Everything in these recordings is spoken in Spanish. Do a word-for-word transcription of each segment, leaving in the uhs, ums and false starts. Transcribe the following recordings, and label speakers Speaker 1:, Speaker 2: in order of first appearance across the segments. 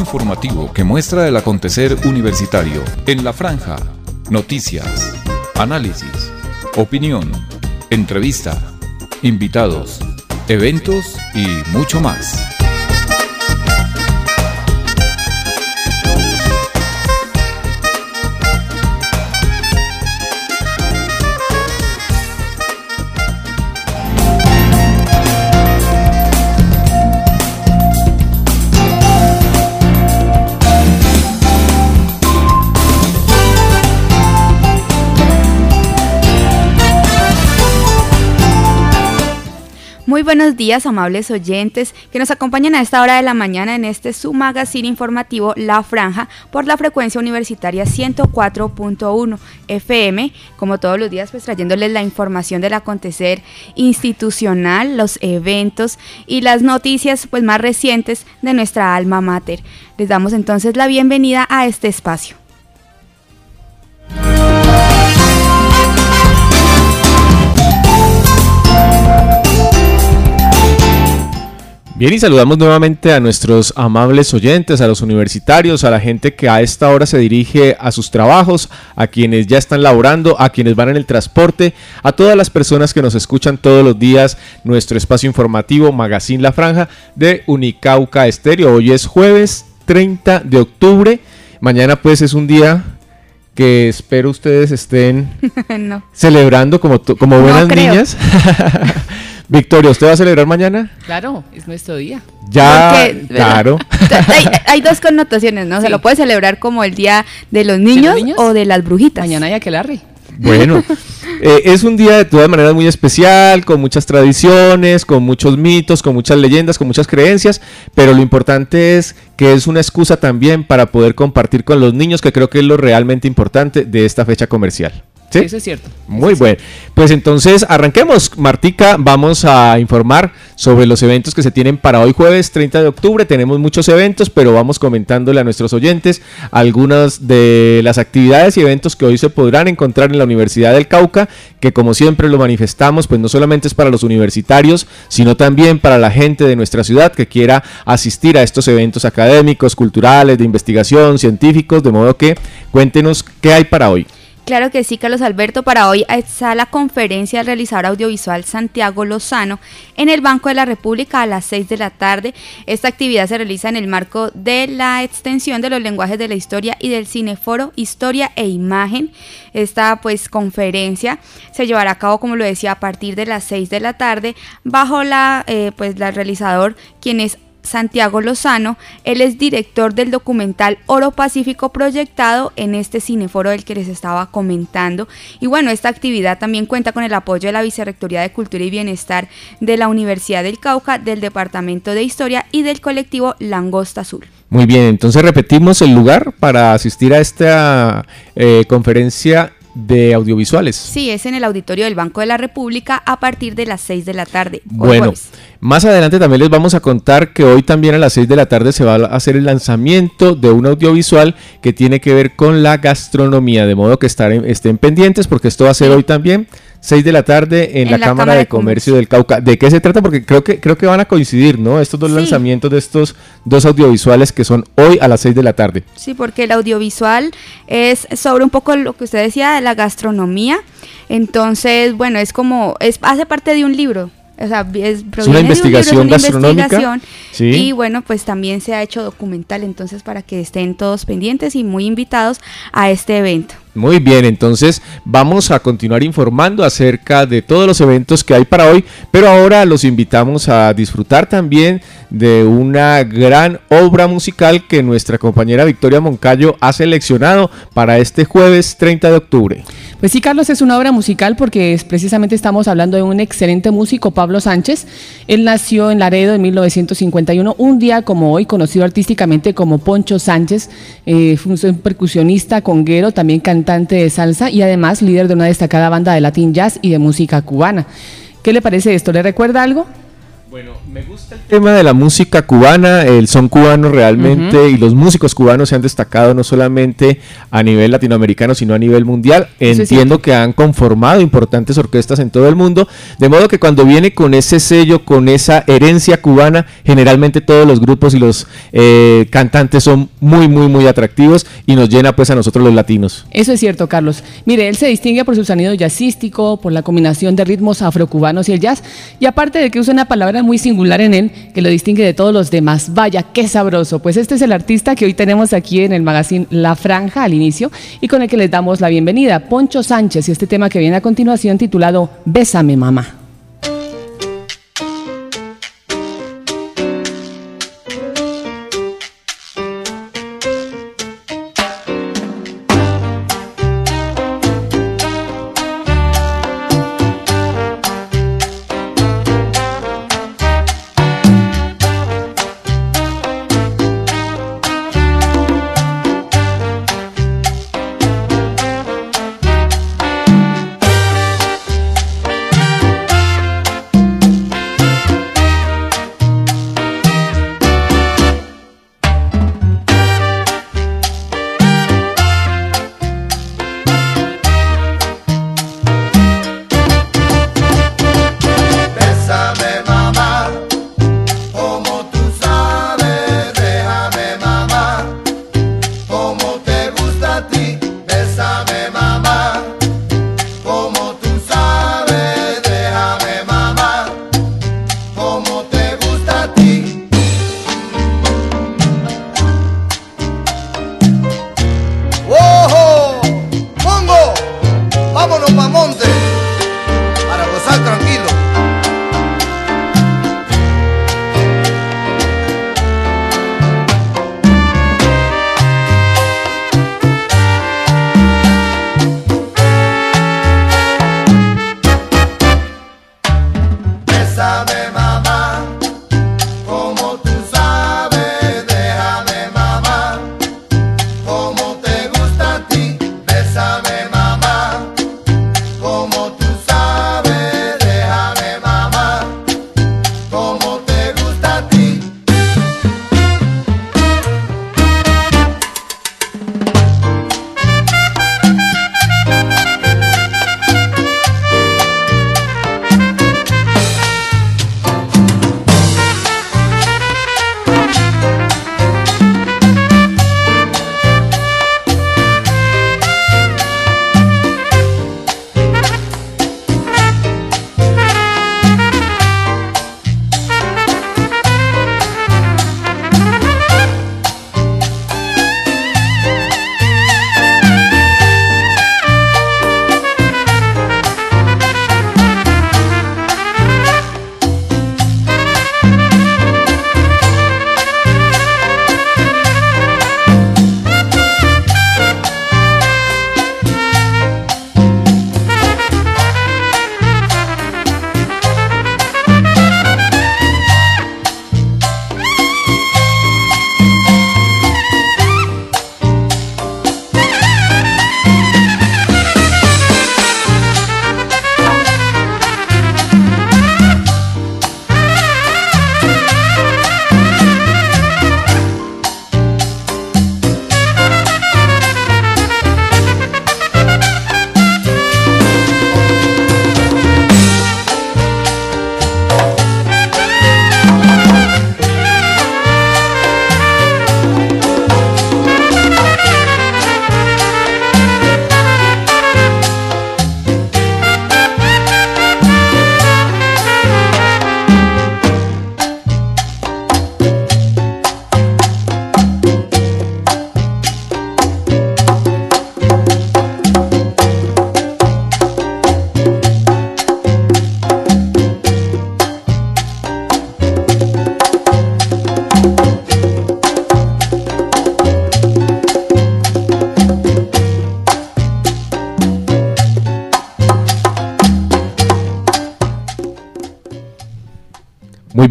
Speaker 1: informativo que muestra el acontecer universitario en La Franja. Noticias, análisis, opinión, entrevista, invitados, eventos y mucho más.
Speaker 2: Muy buenos días, amables oyentes que nos acompañan a esta hora de la mañana en este su magazine informativo La Franja por la frecuencia universitaria ciento cuatro punto uno F M, como todos los días pues trayéndoles la información del acontecer institucional, los eventos y las noticias pues más recientes de nuestra alma mater. Les damos entonces la bienvenida a este espacio.
Speaker 3: Bien, y saludamos nuevamente a nuestros amables oyentes, a los universitarios, a la gente que a esta hora se dirige a sus trabajos, a quienes ya están laborando, a quienes van en el transporte, a todas las personas que nos escuchan todos los días nuestro espacio informativo Magazine La Franja de Unicauca Estéreo. Hoy es jueves treinta de octubre, mañana pues es un día que espero ustedes estén no. celebrando como, como buenas no niñas. Victoria, ¿usted va a celebrar mañana?
Speaker 4: Claro, es nuestro día.
Speaker 3: Ya,
Speaker 2: Porque,
Speaker 3: claro.
Speaker 2: Hay, hay dos connotaciones, ¿no? Sí. Se lo puede celebrar como el día de los niños, ¿De los niños? O de las brujitas.
Speaker 4: Mañana hay aquelarre.
Speaker 3: Bueno, eh, es un día de todas maneras muy especial, con muchas tradiciones, con muchos mitos, con muchas leyendas, con muchas creencias, pero lo importante es que es una excusa también para poder compartir con los niños, que creo que es lo realmente importante de esta fecha comercial. ¿Sí?
Speaker 4: Eso es cierto.
Speaker 3: Muy
Speaker 4: es
Speaker 3: bueno.
Speaker 4: Cierto.
Speaker 3: Pues entonces arranquemos. Martica, vamos a informar sobre los eventos que se tienen para hoy jueves treinta de octubre. Tenemos muchos eventos, pero vamos comentándole a nuestros oyentes algunas de las actividades y eventos que hoy se podrán encontrar en la Universidad del Cauca, que como siempre lo manifestamos, pues no solamente es para los universitarios, sino también para la gente de nuestra ciudad que quiera asistir a estos eventos académicos, culturales, de investigación, científicos, de modo que cuéntenos qué hay para hoy.
Speaker 2: Claro que sí, Carlos Alberto. Para hoy está la conferencia del realizador audiovisual Santiago Lozano en el Banco de la República a las seis de la tarde. Esta actividad se realiza en el marco de la extensión de los lenguajes de la historia y del Cineforo Historia e Imagen. Esta pues conferencia se llevará a cabo, como lo decía, a partir de las seis de la tarde bajo la eh, pues la realizador, quien es Santiago Lozano. Él es director del documental Oro Pacífico proyectado en este cineforo del que les estaba comentando. Y bueno, esta actividad también cuenta con el apoyo de la Vicerrectoría de Cultura y Bienestar de la Universidad del Cauca, del Departamento de Historia y del colectivo Langosta Azul.
Speaker 3: Muy bien, entonces repetimos el lugar para asistir a esta eh, conferencia de audiovisuales.
Speaker 2: Sí, es en el auditorio del Banco de la República a partir de las seis de la tarde.
Speaker 3: Bueno, jueves. Más adelante también les vamos a contar que hoy también a las seis de la tarde se va a hacer el lanzamiento de un audiovisual que tiene que ver con la gastronomía, de modo que estén, estén pendientes porque esto va a ser sí. hoy también, seis de la tarde en, en la, la Cámara, Cámara de Comercio, Comercio del Cauca. ¿De qué se trata? Porque creo que creo que van a coincidir, ¿no? Estos dos sí. lanzamientos de estos dos audiovisuales que son hoy a las seis de la tarde.
Speaker 2: Sí, porque el audiovisual es sobre un poco lo que usted decía de la gastronomía. Entonces, bueno, es como es hace parte de un libro. O sea, es,
Speaker 3: es una investigación
Speaker 2: libro, es una
Speaker 3: gastronómica
Speaker 2: investigación,
Speaker 3: ¿sí?
Speaker 2: Y bueno, pues también se ha hecho documental, entonces para que estén todos pendientes y muy invitados a este evento.
Speaker 3: Muy bien, entonces vamos a continuar informando acerca de todos los eventos que hay para hoy, pero ahora los invitamos a disfrutar también de una gran obra musical que nuestra compañera Victoria Moncayo ha seleccionado para este jueves treinta de octubre.
Speaker 4: Pues sí, Carlos, es una obra musical porque es, precisamente estamos hablando de un excelente músico, Pablo Sánchez. Él nació en Laredo en mil novecientos cincuenta y uno, un día como hoy, conocido artísticamente como Poncho Sánchez. Eh, fue un percusionista, conguero, también cantante de salsa y además líder de una destacada banda de Latin Jazz y de música cubana. ¿Qué le parece esto? ¿Le recuerda algo?
Speaker 3: Bueno, me gusta el tema de la música cubana, el son cubano realmente, uh-huh. y los músicos cubanos se han destacado no solamente a nivel latinoamericano, sino a nivel mundial. Eso Entiendo que han conformado importantes orquestas en todo el mundo, de modo que cuando viene con ese sello, con esa herencia cubana, generalmente todos los grupos y los eh, cantantes son muy, muy, muy atractivos y nos llena pues a nosotros los latinos.
Speaker 4: Eso es cierto, Carlos. Mire, él se distingue por su sonido jazzístico, por la combinación de ritmos afrocubanos y el jazz, y aparte de que usa una palabra muy singular en él, que lo distingue de todos los demás. Vaya, qué sabroso. Pues este es el artista que hoy tenemos aquí en el magazine La Franja al inicio y con el que les damos la bienvenida, Poncho Sánchez, y este tema que viene a continuación titulado Bésame, mamá.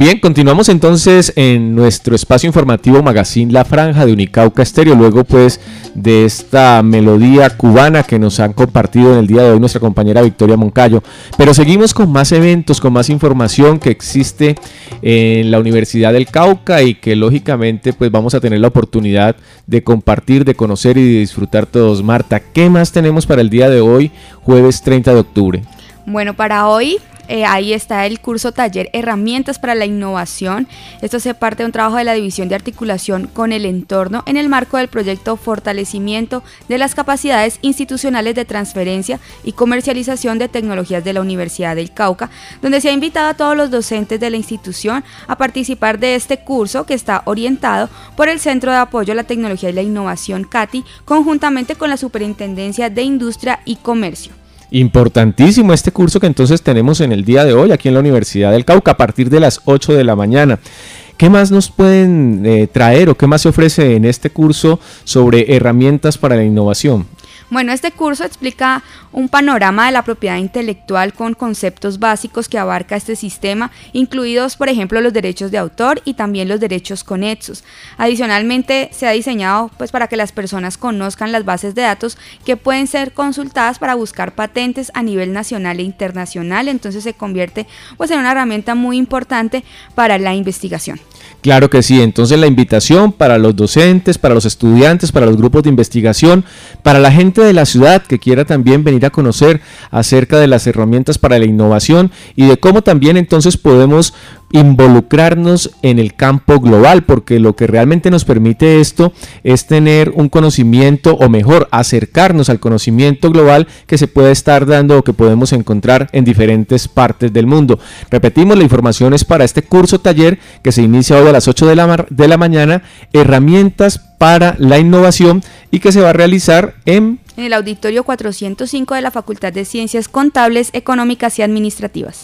Speaker 3: bien, continuamos entonces en nuestro espacio informativo Magazine La Franja de Unicauca Estéreo, luego pues de esta melodía cubana que nos han compartido en el día de hoy nuestra compañera Victoria Moncayo, pero seguimos con más eventos, con más información que existe en la Universidad del Cauca y que lógicamente pues vamos a tener la oportunidad de compartir, de conocer y de disfrutar todos. Marta, ¿qué más tenemos para el día de hoy, jueves treinta de octubre?
Speaker 2: Bueno, para hoy eh, ahí está el curso taller Herramientas para la Innovación. Esto hace parte de un trabajo de la División de Articulación con el Entorno en el marco del proyecto Fortalecimiento de las Capacidades Institucionales de Transferencia y Comercialización de Tecnologías de la Universidad del Cauca, donde se ha invitado a todos los docentes de la institución a participar de este curso que está orientado por el Centro de Apoyo a la Tecnología y la Innovación CATI, conjuntamente con la Superintendencia de Industria y Comercio.
Speaker 3: Importantísimo este curso que entonces tenemos en el día de hoy aquí en la Universidad del Cauca a partir de las ocho de la mañana. ¿Qué más nos pueden eh, traer o qué más se ofrece en este curso sobre herramientas para la innovación?
Speaker 2: Bueno, este curso explica un panorama de la propiedad intelectual con conceptos básicos que abarca este sistema, incluidos, por ejemplo, los derechos de autor y también los derechos conexos. Adicionalmente, se ha diseñado pues, para que las personas conozcan las bases de datos que pueden ser consultadas para buscar patentes a nivel nacional e internacional, entonces se convierte pues, en una herramienta muy importante para la investigación.
Speaker 3: Claro que sí, entonces la invitación para los docentes, para los estudiantes, para los grupos de investigación, para la gente de la ciudad que quiera también venir a conocer acerca de las herramientas para la innovación y de cómo también entonces podemos involucrarnos en el campo global, porque lo que realmente nos permite esto es tener un conocimiento, o mejor, acercarnos al conocimiento global que se puede estar dando o que podemos encontrar en diferentes partes del mundo. Repetimos, la información es para este curso taller que se inicia hoy a las ocho de la, de la mañana, herramientas para la innovación, y que se va a realizar en...
Speaker 2: en el auditorio cuatrocientos cinco de la Facultad de Ciencias Contables, Económicas y Administrativas.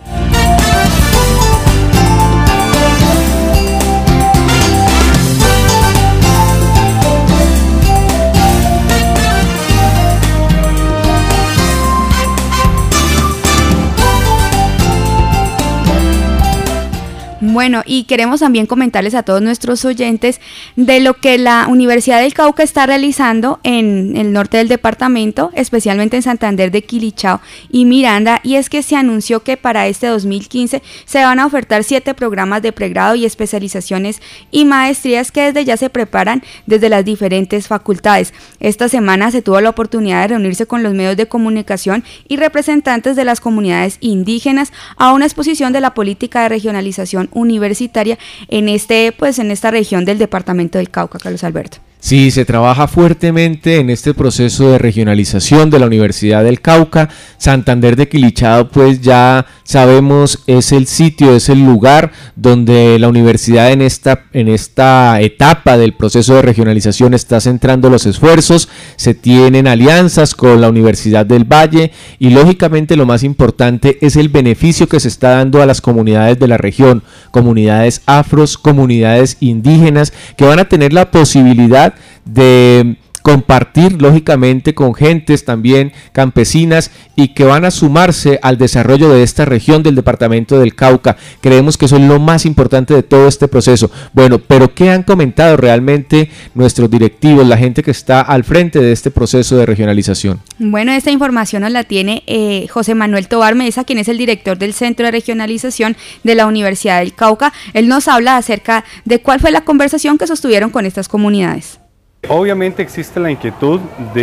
Speaker 2: Bueno, y queremos también comentarles a todos nuestros oyentes de lo que la Universidad del Cauca está realizando en el norte del departamento, especialmente en Santander de Quilichao y Miranda, y es que se anunció que para este dos mil quince se van a ofertar siete programas de pregrado y especializaciones y maestrías que desde ya se preparan desde las diferentes facultades. Esta semana se tuvo la oportunidad de reunirse con los medios de comunicación y representantes de las comunidades indígenas a una exposición de la política de regionalización universitaria en este pues en esta región del departamento del Cauca, Carlos Alberto.
Speaker 3: Sí, se trabaja fuertemente en este proceso de regionalización de la Universidad del Cauca. Santander de Quilichao, pues ya sabemos, es el sitio, es el lugar donde la universidad en esta, en esta etapa del proceso de regionalización está centrando los esfuerzos. Se tienen alianzas con la Universidad del Valle y lógicamente lo más importante es el beneficio que se está dando a las comunidades de la región, comunidades afros, comunidades indígenas, que van a tener la posibilidad de compartir lógicamente con gentes también campesinas y que van a sumarse al desarrollo de esta región del departamento del Cauca. Creemos que eso es lo más importante de todo este proceso. Bueno, pero ¿qué han comentado realmente nuestros directivos, la gente que está al frente de este proceso de regionalización?
Speaker 2: Bueno, esta información nos la tiene eh, José Manuel Tobar Mesa, quien es el director del Centro de Regionalización de la Universidad del Cauca. Él nos habla acerca de cuál fue la conversación que sostuvieron con estas comunidades.
Speaker 5: Obviamente existe la inquietud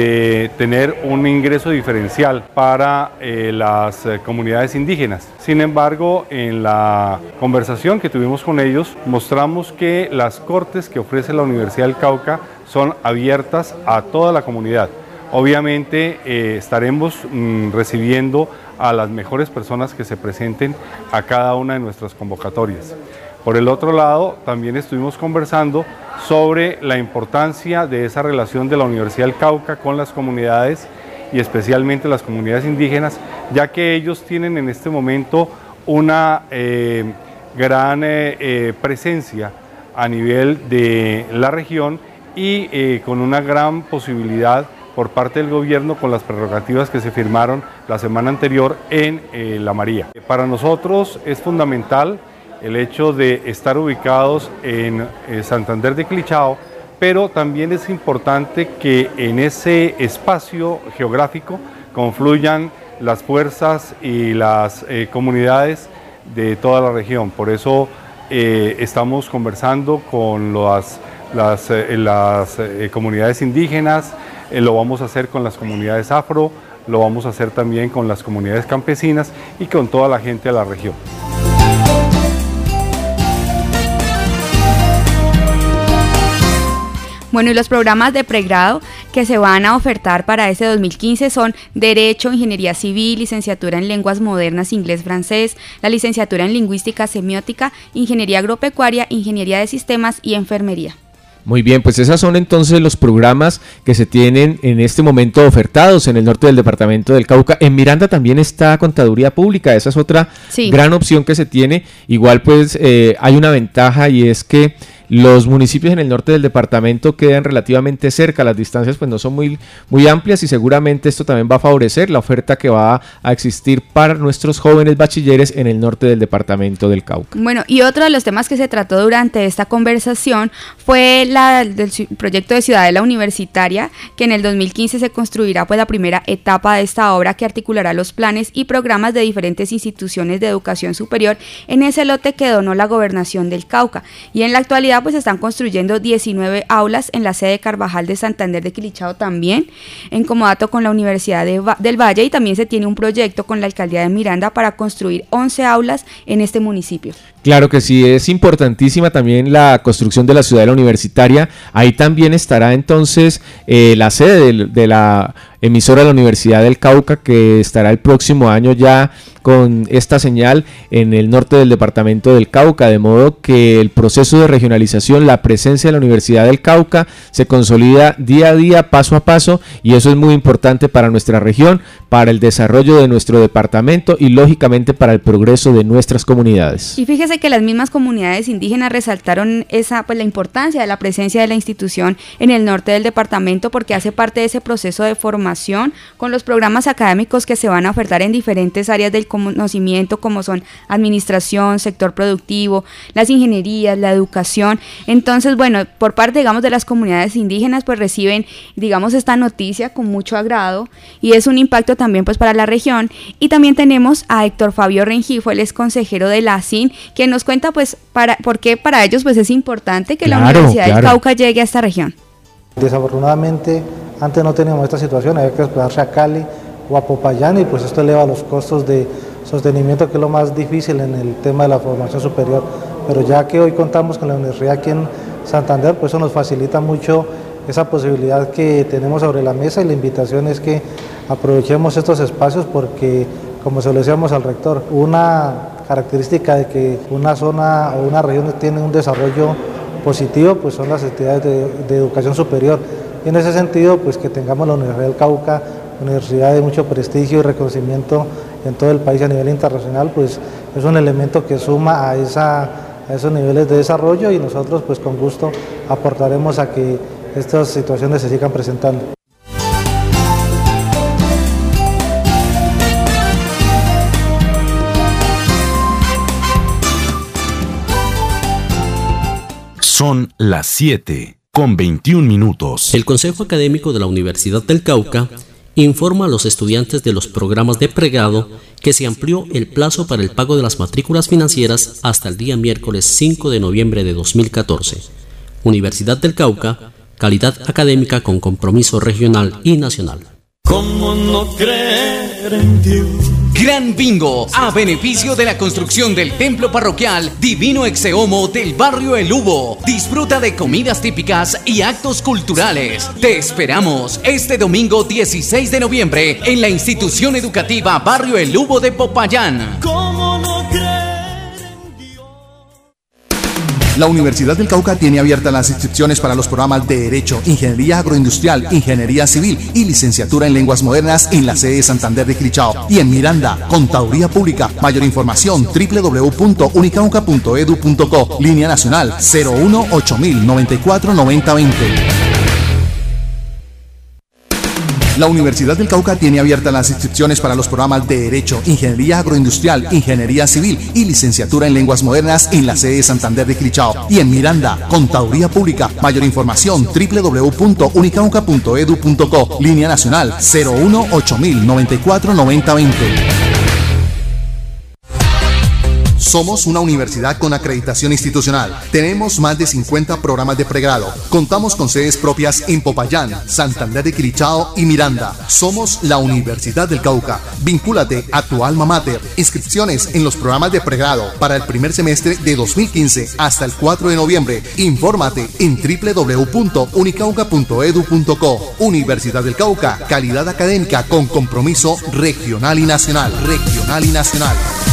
Speaker 5: de tener un ingreso diferencial para eh, las eh, comunidades indígenas. Sin embargo, en la conversación que tuvimos con ellos, mostramos que las cortes que ofrece la Universidad del Cauca son abiertas a toda la comunidad. Obviamente eh, estaremos mm, recibiendo a las mejores personas que se presenten a cada una de nuestras convocatorias. Por el otro lado, también estuvimos conversando sobre la importancia de esa relación de la Universidad del Cauca con las comunidades y especialmente las comunidades indígenas, ya que ellos tienen en este momento una eh, gran eh, eh, presencia a nivel de la región y eh, con una gran posibilidad por parte del gobierno con las prerrogativas que se firmaron la semana anterior en eh, La María. Para nosotros es fundamental el hecho de estar ubicados en eh, Santander de Clichao, pero también es importante que en ese espacio geográfico confluyan las fuerzas y las eh, comunidades de toda la región. Por eso eh, estamos conversando con las, las, eh, las eh, comunidades indígenas, eh, lo vamos a hacer con las comunidades afro, lo vamos a hacer también con las comunidades campesinas y con toda la gente de la región.
Speaker 2: Bueno, y los programas de pregrado que se van a ofertar para este dos mil quince son Derecho, Ingeniería Civil, Licenciatura en Lenguas Modernas, Inglés, Francés, la Licenciatura en Lingüística Semiótica, Ingeniería Agropecuaria, Ingeniería de Sistemas y Enfermería.
Speaker 3: Muy bien, pues esos son entonces los programas que se tienen en este momento ofertados en el norte del departamento del Cauca. En Miranda también está Contaduría Pública, esa es otra sí. gran opción que se tiene. Igual pues eh, hay una ventaja y es que los municipios en el norte del departamento quedan relativamente cerca, las distancias pues no son muy, muy amplias y seguramente esto también va a favorecer la oferta que va a existir para nuestros jóvenes bachilleres en el norte del departamento del Cauca.
Speaker 2: Bueno, y otro de los temas que se trató durante esta conversación fue la del proyecto de Ciudadela Universitaria, que en el dos mil quince se construirá pues la primera etapa de esta obra que articulará los planes y programas de diferentes instituciones de educación superior en ese lote que donó la Gobernación del Cauca, y en la actualidad pues están construyendo diecinueve aulas en la sede Carvajal de Santander de Quilichao también, en comodato con la Universidad de Va- del Valle, y también se tiene un proyecto con la Alcaldía de Miranda para construir once aulas en este municipio.
Speaker 3: Claro que sí, es importantísima también la construcción de la Ciudadela Universitaria. Ahí también estará entonces eh, la sede de, de la emisora de la Universidad del Cauca, que estará el próximo año ya con esta señal en el norte del departamento del Cauca, de modo que el proceso de regionalización, la presencia de la Universidad del Cauca se consolida día a día, paso a paso, y eso es muy importante para nuestra región, para el desarrollo de nuestro departamento y lógicamente para el progreso de nuestras comunidades.
Speaker 2: Y fíjese que las mismas comunidades indígenas resaltaron esa, pues, la importancia de la presencia de la institución en el norte del departamento, porque hace parte de ese proceso de formación con los programas académicos que se van a ofertar en diferentes áreas del conocimiento, como son administración, sector productivo, las ingenierías, la educación. Entonces, bueno, por parte, digamos, de las comunidades indígenas, pues reciben, digamos, esta noticia con mucho agrado, y es un impacto también pues para la región. Y también tenemos a Héctor Fabio Rengifo, él es consejero de la A S I N, que nos cuenta pues para por qué para ellos pues es importante que claro, la Universidad claro. del Cauca llegue a esta región.
Speaker 6: Desafortunadamente antes no teníamos esta situación, había que desplazarse a Cali o a Popayán, y pues esto eleva los costos de sostenimiento, que es lo más difícil en el tema de la formación superior. Pero ya que hoy contamos con la universidad aquí en Santander, pues eso nos facilita mucho esa posibilidad que tenemos sobre la mesa, y la invitación es que aprovechemos estos espacios porque, como se lo decíamos al rector, una característica de que una zona o una región tiene un desarrollo positivo, pues son las actividades de, de educación superior. Y en ese sentido, pues que tengamos la Universidad del Cauca, universidad de mucho prestigio y reconocimiento en todo el país a nivel internacional, pues es un elemento que suma a, esa, a esos niveles de desarrollo, y nosotros pues con gusto aportaremos a que estas situaciones se sigan presentando.
Speaker 7: Son las siete con veintiún minutos.
Speaker 8: El Consejo Académico de la Universidad del Cauca informa a los estudiantes de los programas de pregrado que se amplió el plazo para el pago de las matrículas financieras hasta el día miércoles cinco de noviembre de dos mil catorce. Universidad del Cauca, calidad académica con compromiso regional y nacional.
Speaker 9: ¿Cómo no creer en Dios?
Speaker 10: Gran Bingo, a beneficio de la construcción del templo parroquial Divino Exeomo del barrio El Hubo. Disfruta de comidas típicas y actos culturales. Te esperamos este domingo dieciséis de noviembre en la institución educativa Barrio El Hubo de Popayán.
Speaker 9: ¿Cómo no creer?
Speaker 11: La Universidad del Cauca tiene abiertas las inscripciones para los programas de Derecho, Ingeniería Agroindustrial, Ingeniería Civil y Licenciatura en Lenguas Modernas en la sede de Santander de Quilichao. Y en Miranda, Contaduría Pública. Mayor información, doble u doble u doble u punto unicauca punto edu punto co. Línea nacional cero uno ocho mil noventa y cuatro noventa veinte. La Universidad del Cauca tiene abiertas las inscripciones para los programas de Derecho, Ingeniería Agroindustrial, Ingeniería Civil y Licenciatura en Lenguas Modernas en la sede de Santander de Quilichao. Y en Miranda, Contaduría Pública. Mayor información doble u doble u doble u punto unicauca punto edu punto co. Línea nacional cero uno ocho mil noventa y cuatro noventa veinte. Somos una universidad con acreditación institucional. Tenemos más de cincuenta programas de pregrado. Contamos con sedes propias en Popayán, Santander de Quilichao y Miranda. Somos la Universidad del Cauca. Vincúlate a tu alma mater. Inscripciones en los programas de pregrado para el primer semestre de dos mil quince hasta el cuatro de noviembre. Infórmate en doble u doble u doble u punto unicauca punto edu punto co. Universidad del Cauca, calidad académica con compromiso regional y nacional. Regional y nacional.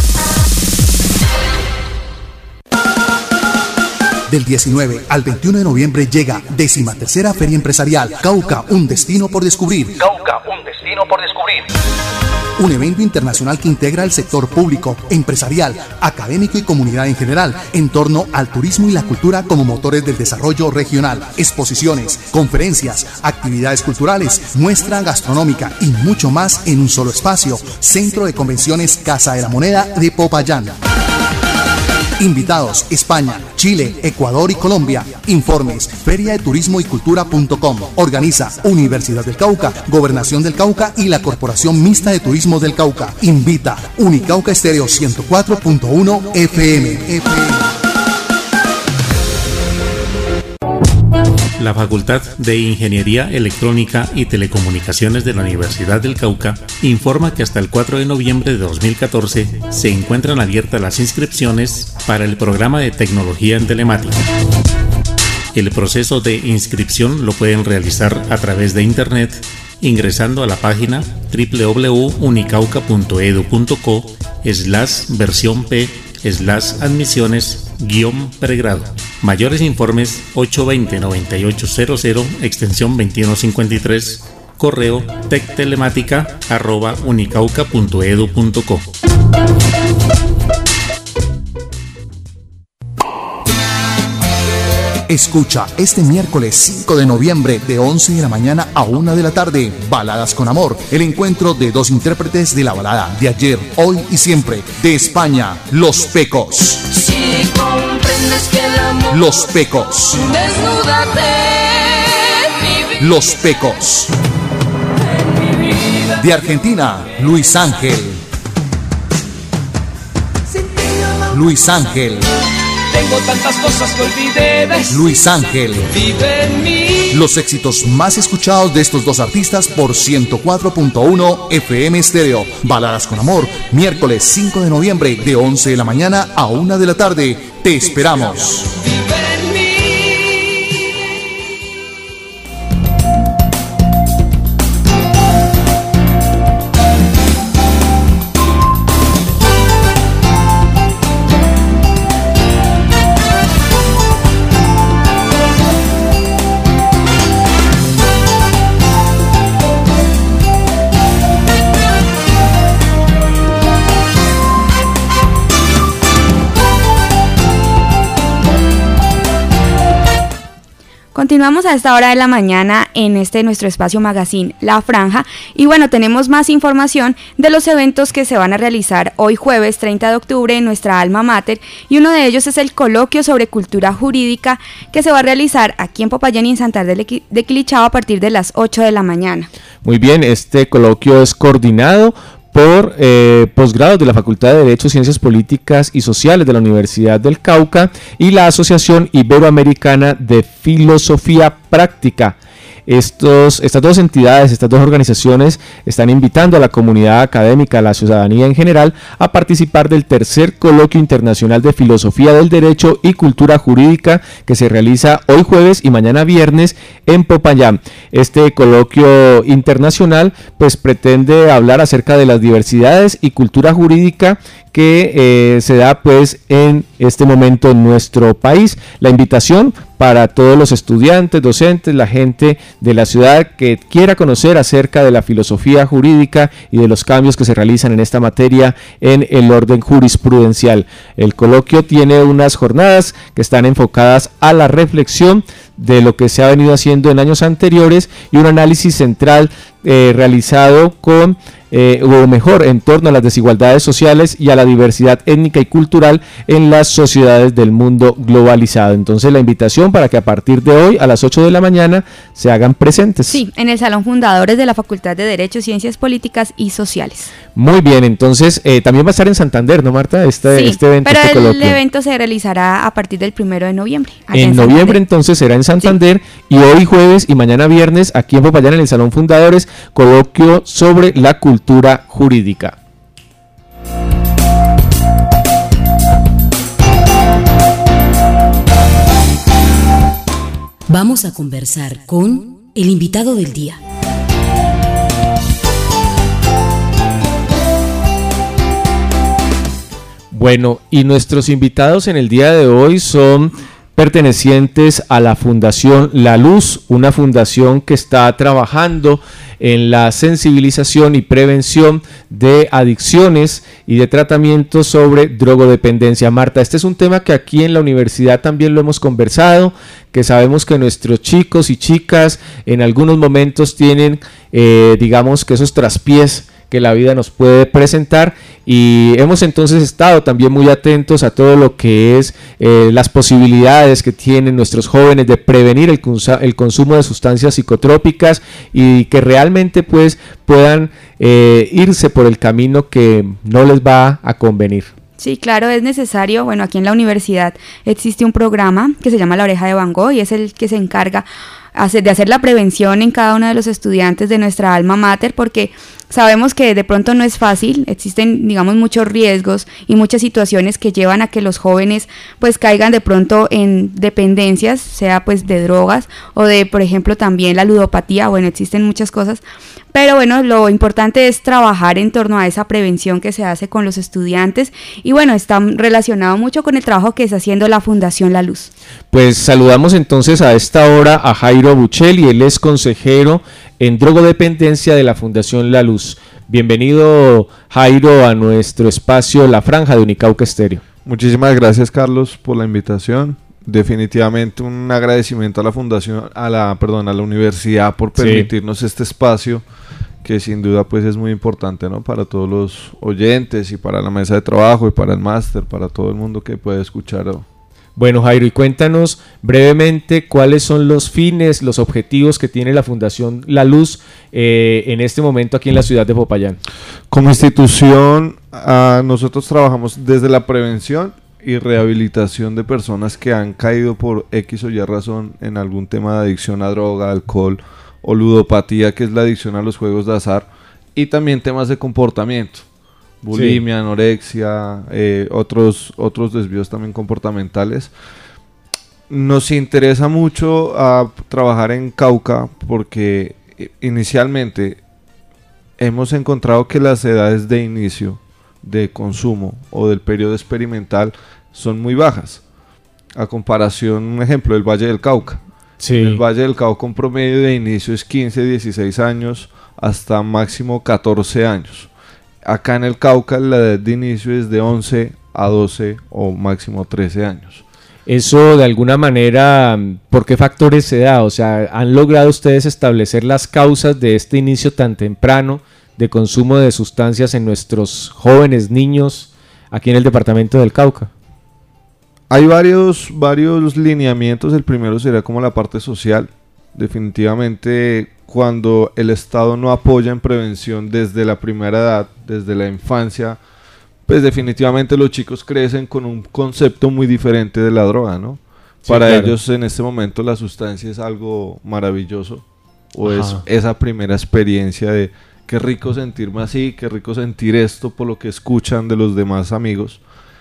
Speaker 11: Del diecinueve al veintiuno de noviembre llega décima tercera Feria Empresarial Cauca, un destino por descubrir.
Speaker 12: Cauca, un destino por descubrir.
Speaker 11: Un evento internacional que integra el sector público, empresarial, académico y comunidad en general, en torno al turismo y la cultura como motores del desarrollo regional. Exposiciones, conferencias, actividades culturales, muestra gastronómica y mucho más en un solo espacio. Centro de Convenciones Casa de la Moneda de Popayán. Invitados: España, Chile, Ecuador y Colombia. Informes: feria de turismo y cultura punto com. Organiza Universidad del Cauca, Gobernación del Cauca y la Corporación Mixta de Turismo del Cauca. Invita Unicauca Estéreo ciento cuatro punto uno F M. F M.
Speaker 13: La Facultad de Ingeniería Electrónica y Telecomunicaciones de la Universidad del Cauca informa que hasta el cuatro de noviembre de dos mil catorce se encuentran abiertas las inscripciones para el programa de Tecnología en Telemática. El proceso de inscripción lo pueden realizar a través de internet ingresando a la página doble u doble u doble u punto unicauca punto edu punto co slash versión p slash admisiones guión pregrado. Mayores informes ocho veinte noventa y ocho cero cero extensión veintiuno cincuenta y tres, correo tectelemática arroba unicauca punto edu punto co.
Speaker 11: Escucha este miércoles cinco de noviembre de once de la mañana a una de la tarde, Baladas con Amor, el encuentro de dos intérpretes de la balada de ayer, hoy y siempre, de España, Los Pecos.
Speaker 9: Si comprendes que el amor
Speaker 11: Los Pecos.
Speaker 9: Desnúdate, mi vida.
Speaker 11: Los Pecos. De Argentina, Luis Ángel. Luis Ángel.
Speaker 9: Tengo tantas cosas que olvidé de
Speaker 11: Luis Ángel.
Speaker 9: Vive en mí.
Speaker 11: Los éxitos más escuchados de estos dos artistas por ciento cuatro punto uno F M Estéreo. Baladas con Amor, miércoles cinco de noviembre de once de la mañana a una de la tarde. Te esperamos.
Speaker 2: Continuamos a esta hora de la mañana en este nuestro espacio magazine La Franja y bueno, tenemos más información de los eventos que se van a realizar hoy jueves treinta de octubre en nuestra alma mater y uno de ellos es el coloquio sobre cultura jurídica que se va a realizar aquí en Popayán y en Santander de Quilichao a partir de las ocho de la mañana.
Speaker 3: Muy bien, este coloquio es coordinado por eh, posgrados de la Facultad de Derecho, Ciencias Políticas y Sociales de la Universidad del Cauca y la Asociación Iberoamericana de Filosofía Práctica. Estos, estas dos entidades, estas dos organizaciones están invitando a la comunidad académica, a la ciudadanía en general, a participar del tercer coloquio internacional de filosofía del derecho y cultura jurídica que se realiza hoy jueves y mañana viernes en Popayán. Este coloquio internacional pues pretende hablar acerca de las diversidades y cultura jurídica que eh, se da pues en este momento en nuestro país. La invitación para todos los estudiantes, docentes, la gente de la ciudad que quiera conocer acerca de la filosofía jurídica y de los cambios que se realizan en esta materia en el orden jurisprudencial. El coloquio tiene unas jornadas que están enfocadas a la reflexión de lo que se ha venido haciendo en años anteriores y un análisis central eh, realizado con, eh, o mejor, en torno a las desigualdades sociales y a la diversidad étnica y cultural en las sociedades del mundo globalizado. Entonces la invitación para que a partir de hoy a las ocho de la mañana se hagan presentes.
Speaker 2: Sí, en el Salón Fundadores de la Facultad de Derecho, Ciencias Políticas y Sociales.
Speaker 3: Muy bien, entonces eh, también va a estar en Santander, ¿no, Marta? Este,
Speaker 2: sí,
Speaker 3: este evento.
Speaker 2: Pero
Speaker 3: este
Speaker 2: el
Speaker 3: coloquio.
Speaker 2: evento se realizará a partir del primero de noviembre.
Speaker 3: En, en noviembre entonces será en Santander, sí. Y hoy jueves y mañana viernes aquí en Popayán, en el Salón Fundadores, coloquio sobre la cultura jurídica.
Speaker 14: Vamos a conversar con el invitado del día.
Speaker 3: Bueno, y nuestros invitados en el día de hoy son pertenecientes a la Fundación La Luz, una fundación que está trabajando en la sensibilización y prevención de adicciones y de tratamientos sobre drogodependencia. Marta, este es un tema que aquí en la universidad también lo hemos conversado, que sabemos que nuestros chicos y chicas en algunos momentos tienen, eh, digamos que esos traspiés que la vida nos puede presentar, y hemos entonces estado también muy atentos a todo lo que es eh, las posibilidades que tienen nuestros jóvenes de prevenir el, consa- el consumo de sustancias psicotrópicas y que realmente pues puedan eh, irse por el camino que no les va a convenir.
Speaker 2: Sí, claro, es necesario. Bueno, aquí en la universidad existe un programa que se llama La Oreja de Van Gogh y es el que se encarga de hacer la prevención en cada uno de los estudiantes de nuestra alma mater, porque sabemos que de pronto no es fácil, existen, digamos, muchos riesgos y muchas situaciones que llevan a que los jóvenes pues caigan de pronto en dependencias, sea pues de drogas o de, por ejemplo, también la ludopatía. Bueno, existen muchas cosas, pero bueno, lo importante es trabajar en torno a esa prevención que se hace con los estudiantes y bueno, está relacionado mucho con el trabajo que está haciendo la Fundación La Luz.
Speaker 3: Pues saludamos entonces a esta hora a Jairo Buccelli, él es consejero en drogodependencia de la Fundación La Luz. Bienvenido, Jairo, a nuestro espacio La Franja de Unicauca Estéreo.
Speaker 15: Muchísimas gracias, Carlos, por la invitación. Definitivamente un agradecimiento a la Fundación, a la, perdón, a la universidad por permitirnos sí. este espacio que sin duda pues es muy importante, ¿no? Para todos los oyentes y para la mesa de trabajo y para el máster, para todo el mundo que puede escuchar.
Speaker 3: Bueno, Jairo, y cuéntanos brevemente cuáles son los fines, los objetivos que tiene la Fundación La Luz eh, en este momento aquí en la ciudad de Popayán.
Speaker 15: Como institución, uh, nosotros trabajamos desde la prevención y rehabilitación de personas que han caído por X o Y razón en algún tema de adicción a droga, alcohol o ludopatía, que es la adicción a los juegos de azar, y también temas de comportamiento. Bulimia, sí. anorexia, eh, otros, otros desvíos también comportamentales. Nos interesa mucho uh, trabajar en Cauca porque inicialmente hemos encontrado que las edades de inicio de consumo o del periodo experimental son muy bajas. A comparación, un ejemplo, del Valle del Cauca.
Speaker 3: Sí.
Speaker 15: El Valle del Cauca, un promedio de inicio es quince, dieciséis años hasta máximo catorce años. Acá en el Cauca la edad de inicio es de once a doce o máximo trece años.
Speaker 3: Eso de alguna manera, ¿por qué factores se da? O sea, ¿han logrado ustedes establecer las causas de este inicio tan temprano de consumo de sustancias en nuestros jóvenes niños aquí en el departamento del Cauca?
Speaker 15: Hay varios, varios lineamientos. El primero sería como la parte social. Definitivamente cuando el Estado no apoya en prevención desde la primera edad, desde la infancia, pues definitivamente los chicos crecen con un concepto muy diferente de la droga, ¿no? Sí, Para claro. ellos en este momento la sustancia es algo maravilloso, o Ajá. es esa primera experiencia de qué rico sentirme así, qué rico sentir esto por lo que escuchan de los demás amigos.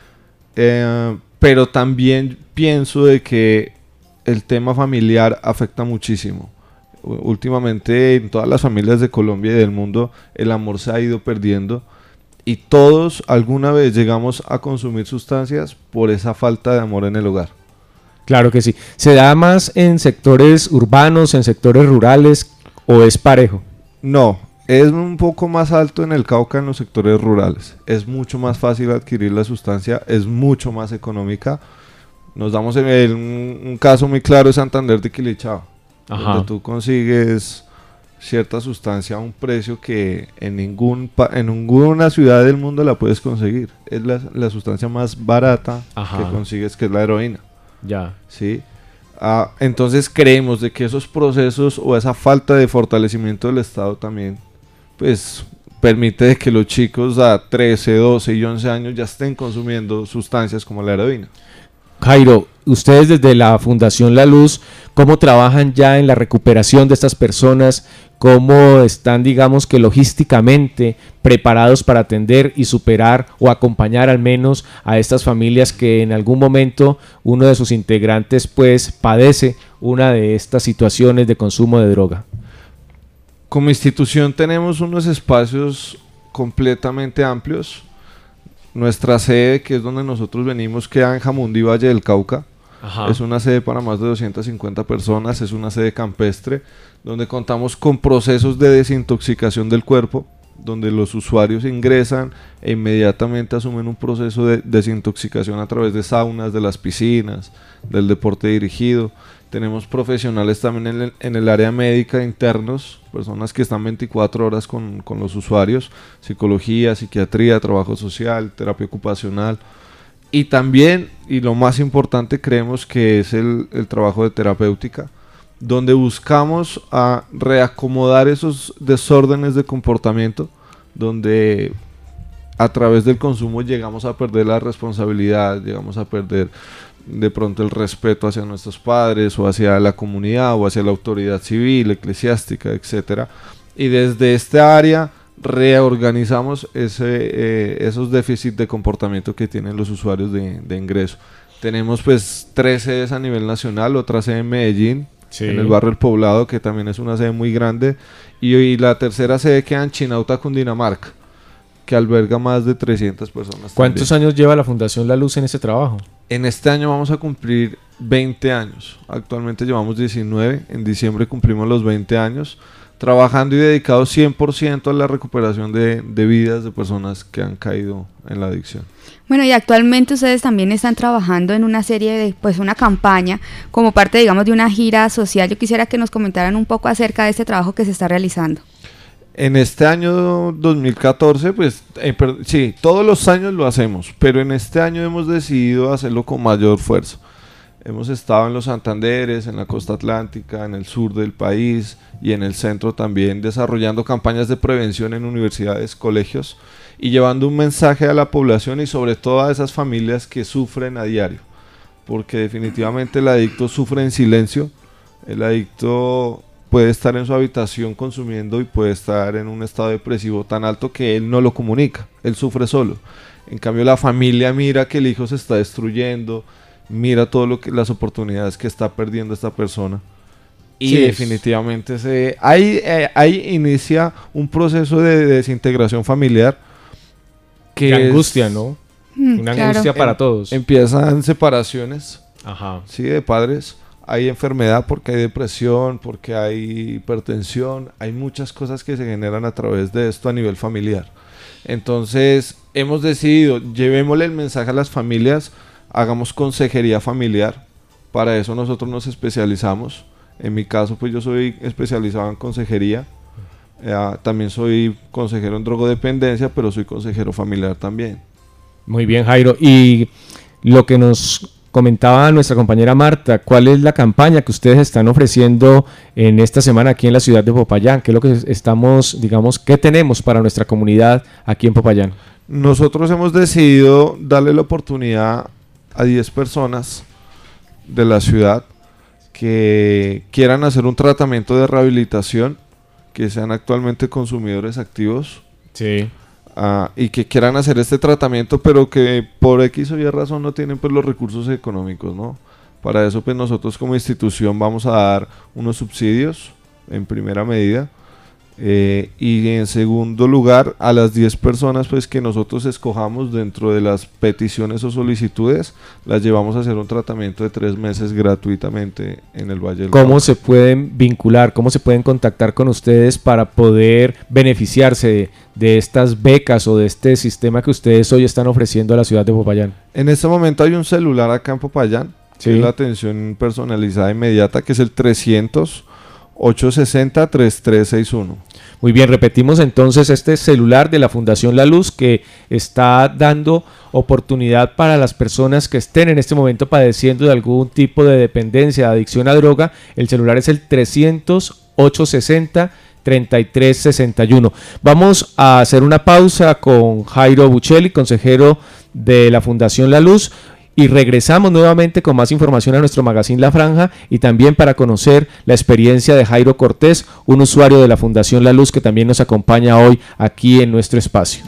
Speaker 15: Eh, pero también pienso de que el tema familiar afecta muchísimo. Últimamente en todas las familias de Colombia y del mundo el amor se ha ido perdiendo y todos alguna vez llegamos a consumir sustancias por esa falta de amor en el hogar.
Speaker 3: Claro que sí. ¿Se da más en sectores urbanos, en sectores rurales o es parejo?
Speaker 15: No, es un poco más alto en el Cauca, en los sectores rurales. Es mucho más fácil adquirir la sustancia, es mucho más económica. Nos damos en el, un, un caso muy claro de Santander de Quilichao. Ajá. Donde tú consigues cierta sustancia a un precio que en, ningún pa en ninguna ciudad del mundo la puedes conseguir. Es la, la sustancia más barata Ajá. que consigues, que es la heroína.
Speaker 3: Ya.
Speaker 15: ¿Sí? Ah, entonces creemos de que esos procesos o esa falta de fortalecimiento del Estado también, pues, permite que los chicos a trece, doce y once años ya estén consumiendo sustancias como la heroína.
Speaker 3: Jairo, ustedes desde la Fundación La Luz, ¿cómo trabajan ya en la recuperación de estas personas? ¿Cómo están, digamos que logísticamente preparados para atender y superar o acompañar al menos a estas familias que en algún momento uno de sus integrantes pues padece una de estas situaciones de consumo de droga?
Speaker 15: Como institución tenemos unos espacios completamente amplios. Nuestra sede, que es donde nosotros venimos, queda en Jamundí, Valle del Cauca. Ajá. Es una sede para más de doscientas cincuenta personas, es una sede campestre, donde contamos con procesos de desintoxicación del cuerpo, donde los usuarios ingresan e inmediatamente asumen un proceso de desintoxicación a través de saunas, de las piscinas, del deporte dirigido. Tenemos profesionales también en el, en el área médica, internos, personas que están veinticuatro horas con, con los usuarios, psicología, psiquiatría, trabajo social, terapia ocupacional. Y también, y lo más importante, creemos que es el, el trabajo de terapéutica, donde buscamos a reacomodar esos desórdenes de comportamiento, donde a través del consumo llegamos a perder la responsabilidad, llegamos a perder de pronto el respeto hacia nuestros padres o hacia la comunidad o hacia la autoridad civil, eclesiástica, etcétera. Y desde esta área reorganizamos ese, eh, esos déficits de comportamiento que tienen los usuarios de, de ingreso. Tenemos pues tres sedes a nivel nacional, otra sede en Medellín, sí. en el barrio El Poblado, que también es una sede muy grande, y, y la tercera sede queda en Chinauta, Cundinamarca, que alberga más de trescientas personas.
Speaker 3: ¿Cuántos también. años lleva la Fundación La Luz en ese trabajo?
Speaker 15: En este año vamos a cumplir veinte años. Actualmente llevamos diecinueve, en diciembre cumplimos los veinte años, trabajando y dedicados cien por ciento a la recuperación de, de vidas de personas que han caído en la adicción.
Speaker 2: Bueno, y actualmente ustedes también están trabajando en una serie de, pues una campaña, como parte, digamos, de una gira social. Yo quisiera que nos comentaran un poco acerca de este trabajo que se está realizando.
Speaker 15: En este año dos mil catorce, pues eh, per, sí, todos los años lo hacemos, pero en este año hemos decidido hacerlo con mayor fuerza. Hemos estado en los Santanderes, en la costa atlántica, en el sur del país y en el centro también, desarrollando campañas de prevención en universidades, colegios y llevando un mensaje a la población y sobre todo a esas familias que sufren a diario, porque definitivamente el adicto sufre en silencio, el adicto puede estar en su habitación consumiendo y puede estar en un estado depresivo tan alto que él no lo comunica, él sufre solo. En cambio la familia mira que el hijo se está destruyendo, mira todo lo que las oportunidades que está perdiendo esta persona y sí, definitivamente se ahí, eh, ahí inicia un proceso de desintegración familiar que
Speaker 3: Qué angustia, ¿no?
Speaker 2: Mm,
Speaker 3: Una
Speaker 2: claro.
Speaker 3: angustia para todos.
Speaker 15: Em, empiezan separaciones,
Speaker 3: Ajá.
Speaker 15: sí, de padres. Hay enfermedad porque hay depresión, porque hay hipertensión, hay muchas cosas que se generan a través de esto a nivel familiar. Entonces hemos decidido, llevémosle el mensaje a las familias, hagamos consejería familiar, para eso nosotros nos especializamos. En mi caso pues yo soy especializado en consejería, eh, también soy consejero en drogodependencia, pero soy consejero familiar también.
Speaker 3: Muy bien, Jairo, y lo que nos comentaba nuestra compañera Marta, ¿cuál es la campaña que ustedes están ofreciendo en esta semana aquí en la ciudad de Popayán? ¿Qué es lo que estamos, digamos, qué tenemos para nuestra comunidad aquí en Popayán?
Speaker 15: Nosotros hemos decidido darle la oportunidad a diez personas de la ciudad que quieran hacer un tratamiento de rehabilitación, que sean actualmente consumidores activos.
Speaker 3: Sí.
Speaker 15: Uh, y que quieran hacer este tratamiento, pero que por X o Y razón no tienen pues los recursos económicos, ¿no? Para eso pues nosotros como institución vamos a dar unos subsidios en primera medida, eh, y en segundo lugar a las diez personas pues que nosotros escojamos dentro de las peticiones o solicitudes, las llevamos a hacer un tratamiento de tres meses gratuitamente en el Valle del Cauca.
Speaker 3: ¿Cómo se pueden vincular, cómo se pueden contactar con ustedes para poder beneficiarse de, de estas becas o de este sistema que ustedes hoy están ofreciendo a la ciudad de Popayán?
Speaker 15: En este momento hay un celular acá en Popayán, sí, que es la atención personalizada inmediata, que es el trescientos, ocho seis cero, tres tres seis uno.
Speaker 3: Muy bien, repetimos entonces este celular de la Fundación La Luz que está dando oportunidad para las personas que estén en este momento padeciendo de algún tipo de dependencia, de adicción a droga. El celular es el trescientos, ochocientos sesenta, treinta y tres sesenta y uno. Vamos a hacer una pausa con Jairo Buccelli, consejero de la Fundación La Luz, y regresamos nuevamente con más información a nuestro magazine La Franja y también para conocer la experiencia de Jairo Cortés, un usuario de la Fundación La Luz que también nos acompaña hoy aquí en nuestro espacio.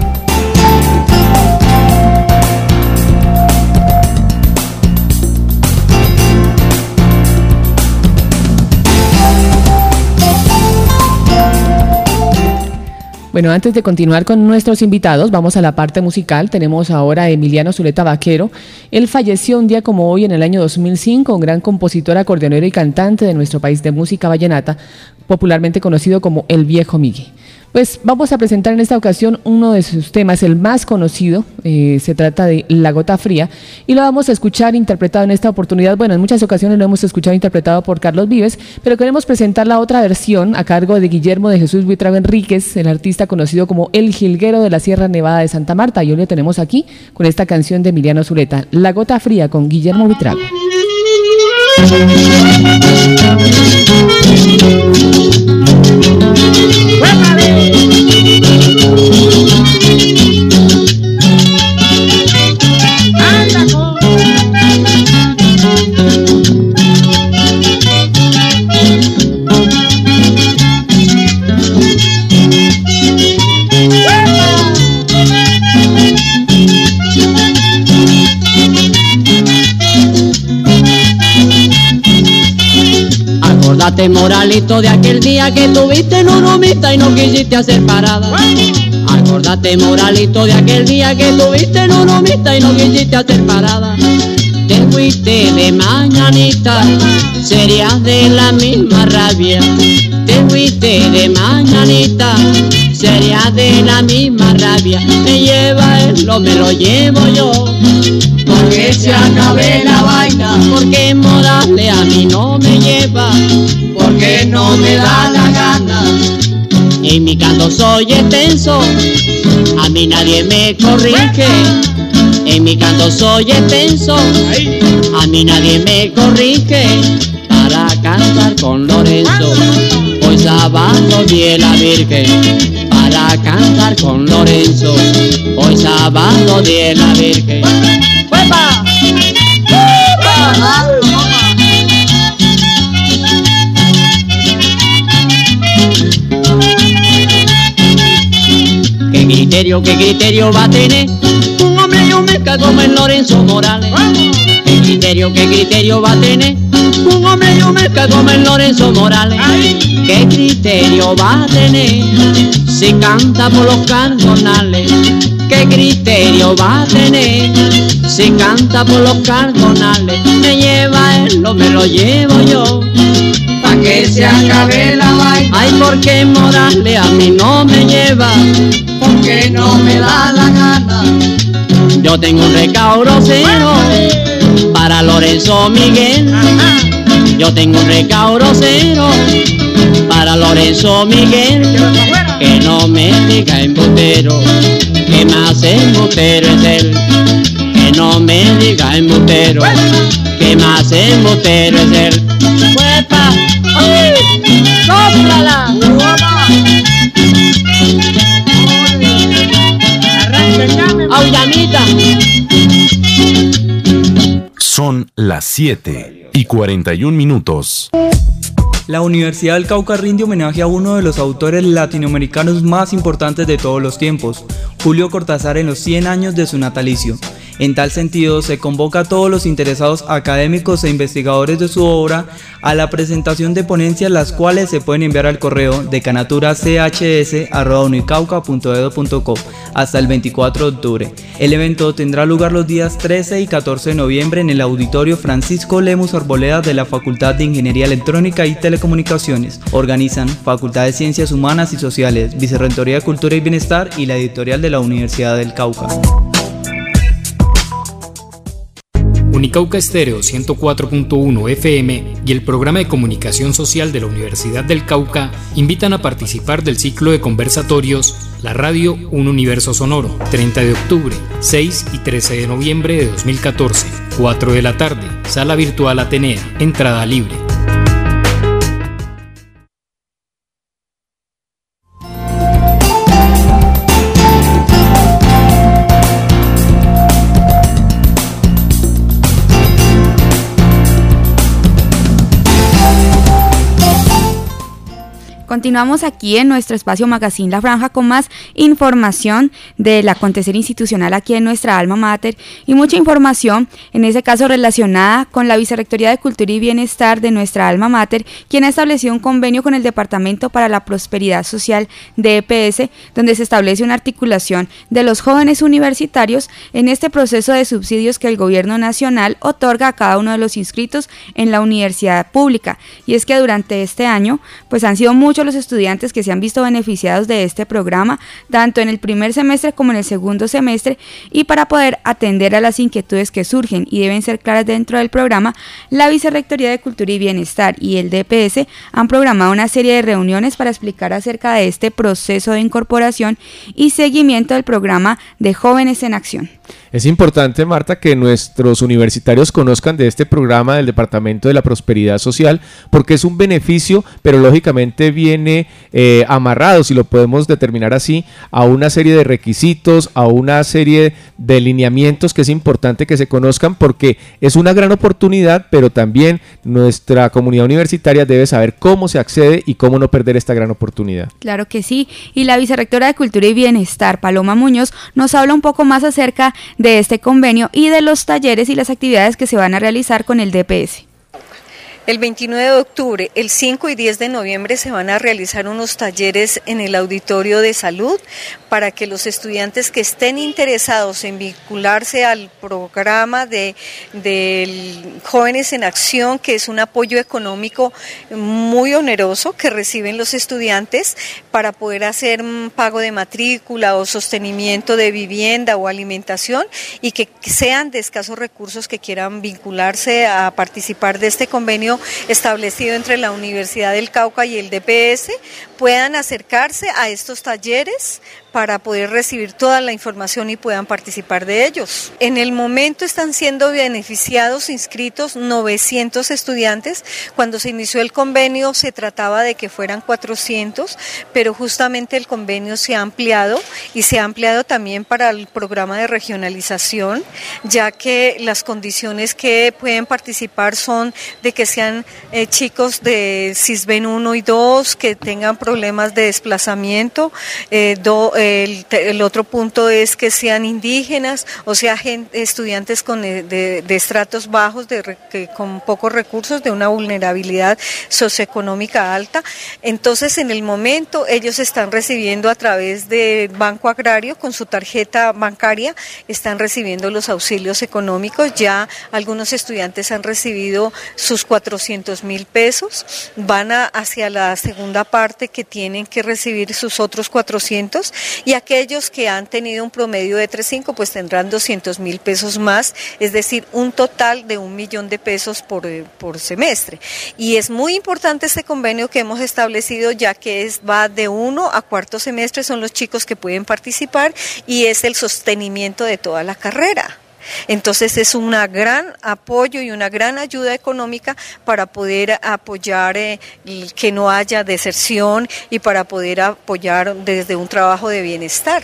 Speaker 4: Bueno, antes de continuar con nuestros invitados, vamos a la parte musical. Tenemos ahora a Emiliano Zuleta Vaquero. Él falleció un día como hoy en el año dos mil cinco, un gran compositor, acordeonero y cantante de nuestro país de música vallenata, popularmente conocido como El Viejo Miguel. Pues vamos a presentar en esta ocasión uno de sus temas, el más conocido, eh, se trata de La Gota Fría, y lo vamos a escuchar interpretado en esta oportunidad. Bueno, en muchas ocasiones lo hemos escuchado interpretado por Carlos Vives, pero queremos presentar la otra versión a cargo de Guillermo de Jesús Buitrago Enríquez, el artista conocido como El Jilguero de la Sierra Nevada de Santa Marta, y hoy lo tenemos aquí con esta canción de Emiliano Zuleta, La Gota Fría, con Guillermo Buitrago.
Speaker 16: Acordate, Moralito, de aquel día que tuviste en una humita y no quisiste hacer parada. Acordate, Moralito, de aquel día que tuviste en una humita y no quisiste hacer parada. Te fuiste de mañanita, serías de la misma rabia. Te fuiste de mañanita, serías de la misma rabia. Me lleva él, lo me lo llevo yo, porque se acabe la vaina. Porque Morales a mí no me lleva, porque no me da la gana. En mi canto soy extenso, a mí nadie me corrige. En mi canto soy extenso, a mí nadie me corrige. Para cantar con Lorenzo, hoy sábado de la Virgen. Para cantar con Lorenzo, hoy sábado de la Virgen. ¡Huepa! ¡Huepa! ¿Qué criterio, qué criterio va a tener un hombre y un merca como el Lorenzo Morales? ¿Qué criterio, qué criterio va a tener un hombre y un merca como el Lorenzo Morales? ¿Qué criterio va a tener si canta por los cardonales? ¿Qué criterio va a tener si canta por los cardonales? Me lleva él, no me lo llevo yo, pa' que se acabe la vaina. Ay, porque Morales a mí no me lleva, porque no me da la gana. Yo tengo un recaudo cero para Lorenzo Miguel. Yo tengo un recaudo cero para Lorenzo Miguel. Que no me diga embustero, que más embustero es él. Que no me diga embustero, que más embustero es él. ¡Huepa! ¡Ay! ¡Sóplala! ¡Aullamita!
Speaker 7: Son las siete y cuarenta y un minutos.
Speaker 17: La Universidad del Cauca rinde homenaje a uno de los autores latinoamericanos más importantes de todos los tiempos, Julio Cortázar, en los cien años de su natalicio. En tal sentido, se convoca a todos los interesados académicos e investigadores de su obra a la presentación de ponencias, las cuales se pueden enviar al correo decanaturaCHS arroba unicauca punto edu punto co hasta el veinticuatro de octubre. El evento tendrá lugar los días trece y catorce de noviembre en el Auditorio Francisco Lemus Arboleda de la Facultad de Ingeniería Electrónica y Telecomunicaciones. Organizan Facultad de Ciencias Humanas y Sociales, Vicerrectoría de Cultura y Bienestar y la editorial de la Universidad del Cauca.
Speaker 18: Unicauca Estéreo ciento cuatro punto uno F M y el Programa de Comunicación Social de la Universidad del Cauca invitan a participar del ciclo de conversatorios La Radio Un Universo Sonoro, treinta de octubre, seis y trece de noviembre de dos mil catorce, cuatro de la tarde, Sala Virtual Atenea, entrada libre.
Speaker 2: Continuamos aquí en nuestro espacio Magazine La Franja con más información del acontecer institucional aquí en nuestra alma mater y mucha información, en ese caso relacionada con la Vicerrectoría de Cultura y Bienestar de nuestra alma mater, quien ha establecido un convenio con el Departamento para la Prosperidad Social de E P S, donde se establece una articulación de los jóvenes universitarios en este proceso de subsidios que el gobierno nacional otorga a cada uno de los inscritos en la universidad pública. Y es que durante este año pues han sido muchos los estudiantes que se han visto beneficiados de este programa, tanto en el primer semestre como en el segundo semestre, y para poder atender a las inquietudes que surgen y deben ser claras dentro del programa, la Vicerrectoría de Cultura y Bienestar y el D P S han programado una serie de reuniones para explicar acerca de este proceso de incorporación y seguimiento del programa de Jóvenes en Acción.
Speaker 3: Es importante, Marta, que nuestros universitarios conozcan de este programa del Departamento de la Prosperidad Social, porque es un beneficio, pero lógicamente viene eh, amarrado, si lo podemos determinar así, a una serie de requisitos, a una serie de lineamientos que es importante que se conozcan, porque es una gran oportunidad, pero también nuestra comunidad universitaria debe saber cómo se accede y cómo no perder esta gran oportunidad.
Speaker 2: Claro que sí, y la Vicerrectora de Cultura y Bienestar, Paloma Muñoz, nos habla un poco más acerca de este convenio y de los talleres y las actividades que se van a realizar con el D P S.
Speaker 19: El veintinueve de octubre, el cinco y diez de noviembre se van a realizar unos talleres en el Auditorio de Salud para que los estudiantes que estén interesados en vincularse al programa de, de Jóvenes en Acción, que es un apoyo económico muy oneroso que reciben los estudiantes para poder hacer un pago de matrícula o sostenimiento de vivienda o alimentación, y que sean de escasos recursos que quieran vincularse a participar de este convenio establecido entre la Universidad del Cauca y el D P S, puedan acercarse a estos talleres para poder recibir toda la información y puedan participar de ellos. En el momento están siendo beneficiados, inscritos novecientos estudiantes. Cuando se inició el convenio se trataba de que fueran cuatrocientos, pero justamente el convenio se ha ampliado y se ha ampliado también para el programa de regionalización, ya que las condiciones que pueden participar son de que sean eh, chicos de Sisbén uno y dos, que tengan problemas de desplazamiento, eh, do, eh, El, el otro punto es que sean indígenas, o sea, gente, estudiantes con, de, de estratos bajos, de, que, con pocos recursos, de una vulnerabilidad socioeconómica alta. Entonces, en el momento, ellos están recibiendo a través de Banco Agrario, con su tarjeta bancaria, están recibiendo los auxilios económicos. Ya algunos estudiantes han recibido sus cuatrocientos mil pesos, van a, hacia la segunda parte que tienen que recibir sus otros cuatrocientos, y aquellos que han tenido un promedio de tres punto cinco pues tendrán doscientos mil pesos más, es decir, un total de un millón de pesos por, por semestre. Y es muy importante este convenio que hemos establecido, ya que es, va de uno a cuarto semestre, son los chicos que pueden participar, y es el sostenimiento de toda la carrera. Entonces es un gran apoyo y una gran ayuda económica para poder apoyar eh, que no haya deserción y para poder apoyar desde un trabajo de bienestar.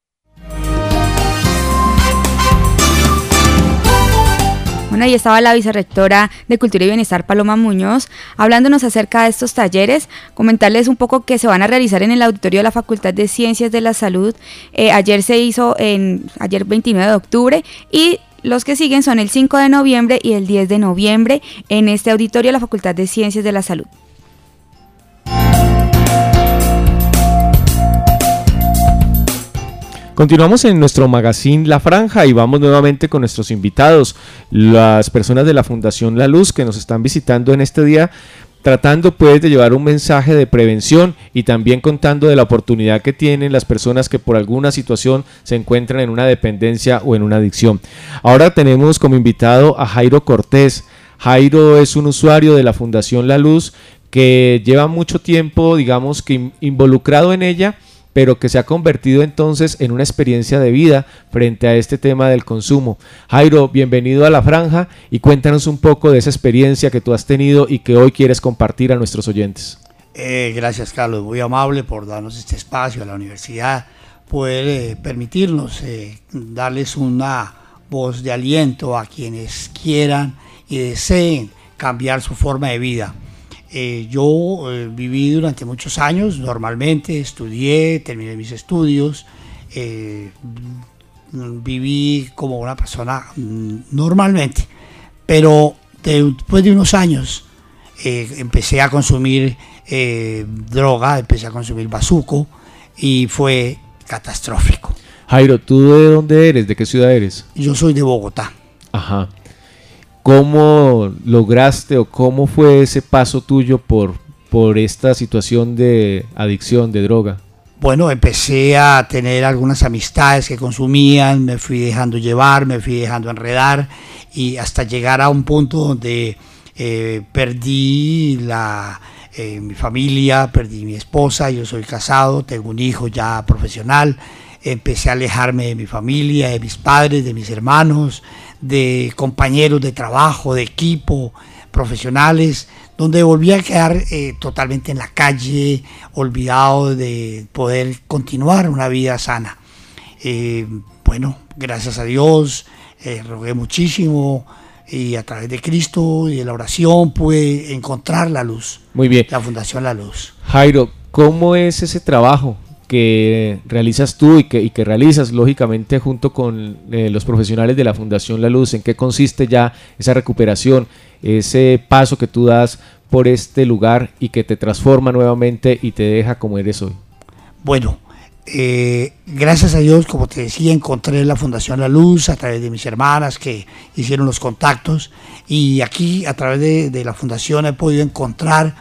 Speaker 2: Bueno, ahí estaba la Vicerrectora de Cultura y Bienestar, Paloma Muñoz, hablándonos acerca de estos talleres. Comentarles un poco que se van a realizar en el auditorio de la Facultad de Ciencias de la Salud. Eh, ayer se hizo, en ayer veintinueve de octubre, y los que siguen son el cinco de noviembre y el diez de noviembre en este auditorio de la Facultad de Ciencias de la Salud.
Speaker 3: Continuamos en nuestro magazine La Franja y vamos nuevamente con nuestros invitados, las personas de la Fundación La Luz, que nos están visitando en este día tratando pues de llevar un mensaje de prevención y también contando de la oportunidad que tienen las personas que por alguna situación se encuentran en una dependencia o en una adicción. Ahora tenemos como invitado a Jairo Cortés. Jairo es un usuario de la Fundación La Luz que lleva mucho tiempo, digamos que involucrado en ella, pero que se ha convertido entonces en una experiencia de vida frente a este tema del consumo. Jairo, bienvenido a La Franja y cuéntanos un poco de esa experiencia que tú has tenido y que hoy quieres compartir a nuestros oyentes.
Speaker 20: Eh, gracias, Carlos, muy amable por darnos este espacio a la universidad, poder eh, permitirnos eh, darles una voz de aliento a quienes quieran y deseen cambiar su forma de vida. Eh, yo eh, viví durante muchos años normalmente, estudié, terminé mis estudios, eh, viví como una persona mm, normalmente, pero de, después de unos años eh, empecé a consumir eh, droga, empecé a consumir bazuco y fue catastrófico.
Speaker 3: Jairo, ¿tú de dónde eres? ¿De qué ciudad eres?
Speaker 20: Yo soy de Bogotá.
Speaker 3: Ajá. ¿Cómo lograste o cómo fue ese paso tuyo por, por esta situación de adicción, de droga?
Speaker 20: Bueno, empecé a tener algunas amistades que consumían, me fui dejando llevar, me fui dejando enredar y hasta llegar a un punto donde eh, perdí la, eh, mi familia, perdí mi esposa, yo soy casado, tengo un hijo ya profesional, empecé a alejarme de mi familia, de mis padres, de mis hermanos, de compañeros de trabajo, de equipo, profesionales, donde volví a quedar eh, totalmente en la calle, olvidado de poder continuar una vida sana. Eh, bueno, gracias a Dios, eh, rogué muchísimo y a través de Cristo y de la oración pude encontrar la luz.
Speaker 3: Muy bien.
Speaker 20: La Fundación La Luz.
Speaker 3: Jairo, ¿cómo es ese trabajo que realizas tú y que, y que realizas lógicamente junto con eh, los profesionales de la Fundación La Luz? ¿En qué consiste ya esa recuperación, ese paso que tú das por este lugar y que te transforma nuevamente y te deja como eres hoy?
Speaker 20: Bueno, eh, gracias a Dios, como te decía, encontré la Fundación La Luz a través de mis hermanas que hicieron los contactos y aquí a través de, de la Fundación he podido encontrar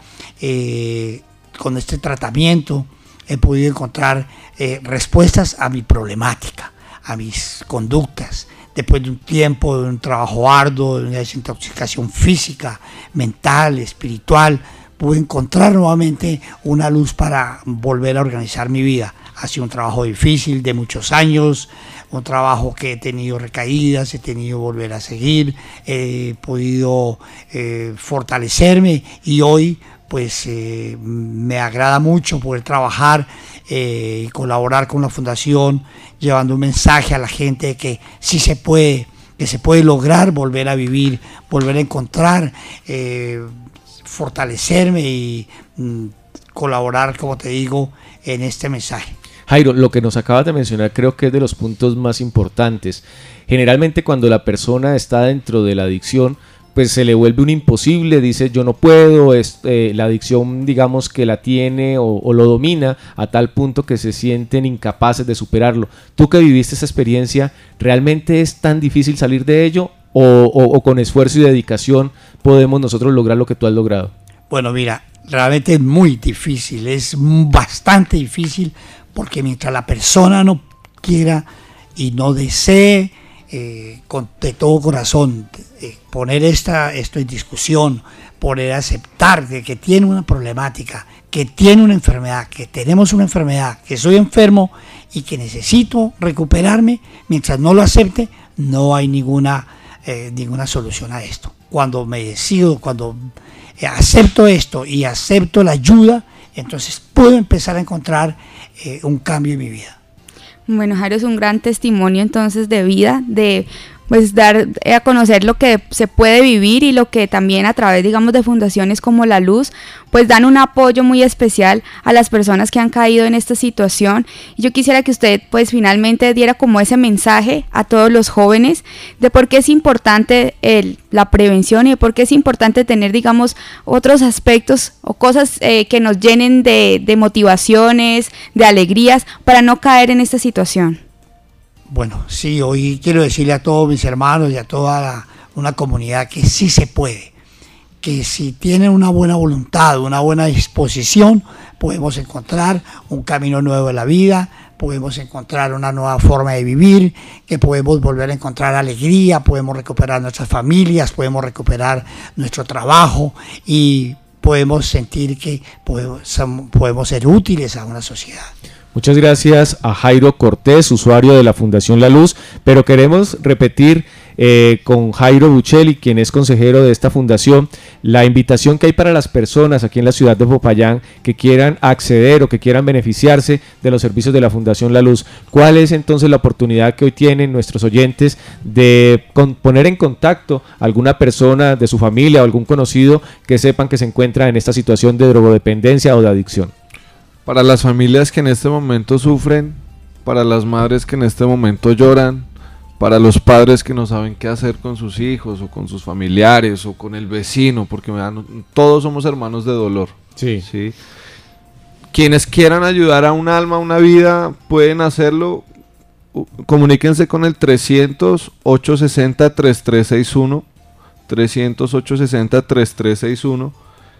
Speaker 20: eh, con este tratamiento he podido encontrar eh, respuestas a mi problemática, a mis conductas. Después de un tiempo, de un trabajo arduo, de una desintoxicación física, mental, espiritual, pude encontrar nuevamente una luz para volver a organizar mi vida. Ha sido un trabajo difícil de muchos años, un trabajo que he tenido recaídas, he tenido que volver a seguir, he podido eh, fortalecerme y hoy pues eh, me agrada mucho poder trabajar eh, y colaborar con la Fundación, llevando un mensaje a la gente de que sí se puede, que se puede lograr volver a vivir, volver a encontrar, eh, fortalecerme y mm, colaborar, como te digo, en este mensaje.
Speaker 3: Jairo, lo que nos acabas de mencionar creo que es de los puntos más importantes. Generalmente cuando la persona está dentro de la adicción, pues se le vuelve un imposible, dice yo no puedo, es, eh, la adicción digamos que la tiene o, o lo domina a tal punto que se sienten incapaces de superarlo. Tú que viviste esa experiencia, ¿realmente es tan difícil salir de ello o, o, o con esfuerzo y dedicación podemos nosotros lograr lo que tú has logrado?
Speaker 20: Bueno, mira, realmente es muy difícil, es bastante difícil porque mientras la persona no quiera y no desee Eh, con, de todo corazón eh, poner esta, esto en discusión, poner a aceptar de que tiene una problemática, que tiene una enfermedad, que tenemos una enfermedad, que soy enfermo y que necesito recuperarme, mientras no lo acepte, no hay ninguna, eh, ninguna solución a esto. Cuando me decido, cuando eh, acepto esto y acepto la ayuda, entonces puedo empezar a encontrar eh, un cambio en mi vida.
Speaker 2: Bueno, Jairo, es un gran testimonio entonces de vida, de pues dar a conocer lo que se puede vivir y lo que también a través, digamos, de fundaciones como La Luz, pues dan un apoyo muy especial a las personas que han caído en esta situación. Y yo quisiera que usted pues finalmente diera como ese mensaje a todos los jóvenes de por qué es importante el, la prevención y de por qué es importante tener, digamos, otros aspectos o cosas eh, que nos llenen de, de motivaciones, de alegrías para no caer en esta situación.
Speaker 20: Bueno, sí, hoy quiero decirle a todos mis hermanos y a toda la, una comunidad que sí se puede, que si tienen una buena voluntad, una buena disposición, podemos encontrar un camino nuevo de la vida, podemos encontrar una nueva forma de vivir, que podemos volver a encontrar alegría, podemos recuperar nuestras familias, podemos recuperar nuestro trabajo y podemos sentir que podemos, podemos ser útiles a una sociedad.
Speaker 3: Muchas gracias a Jairo Cortés, usuario de la Fundación La Luz, pero queremos repetir eh, con Jairo Buccelli, quien es consejero de esta fundación, la invitación que hay para las personas aquí en la ciudad de Popayán que quieran acceder o que quieran beneficiarse de los servicios de la Fundación La Luz. ¿Cuál es entonces la oportunidad que hoy tienen nuestros oyentes de con, poner en contacto a alguna persona de su familia o algún conocido que sepan que se encuentra en esta situación de drogodependencia o de adicción?
Speaker 15: Para las familias que en este momento sufren, para las madres que en este momento lloran, para los padres que no saben qué hacer con sus hijos o con sus familiares o con el vecino, porque todos somos hermanos de dolor.
Speaker 3: Sí.
Speaker 15: ¿Sí? Quienes quieran ayudar a un alma, a una vida, pueden hacerlo. Comuníquense con el trescientos, ochocientos sesenta, treinta y tres sesenta y uno, trescientos, ochocientos sesenta, treinta y tres sesenta y uno.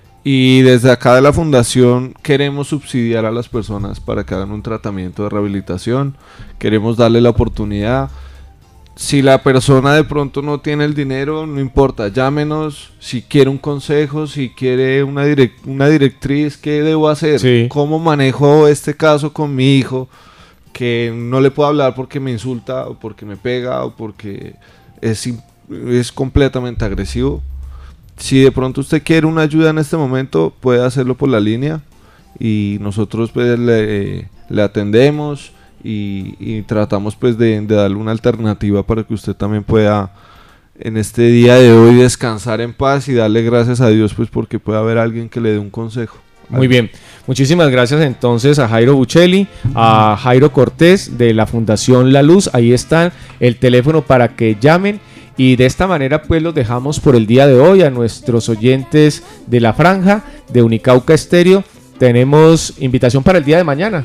Speaker 15: Y desde acá de la fundación queremos subsidiar a las personas para que hagan un tratamiento de rehabilitación, queremos darle la oportunidad. Si la persona de pronto no tiene el dinero, no importa, llámenos. Si quiere un consejo, si quiere una, direct, una directriz, ¿qué debo hacer?
Speaker 3: Sí.
Speaker 15: ¿Cómo manejo este caso con mi hijo? Que no le puedo hablar porque me insulta, o porque me pega, o porque es, es completamente agresivo. Si de pronto usted quiere una ayuda en este momento, puede hacerlo por la línea y nosotros pues le, le atendemos y, y tratamos pues de, de darle una alternativa para que usted también pueda en este día de hoy descansar en paz y darle gracias a Dios pues porque puede haber alguien que le dé un consejo.
Speaker 3: Muy bien, muchísimas gracias entonces a Jairo Buccelli, a Jairo Cortés de la Fundación La Luz. Ahí está el teléfono para que llamen. Y de esta manera pues los dejamos por el día de hoy a nuestros oyentes de la franja de Unicauca Estéreo. Tenemos invitación para el día de mañana.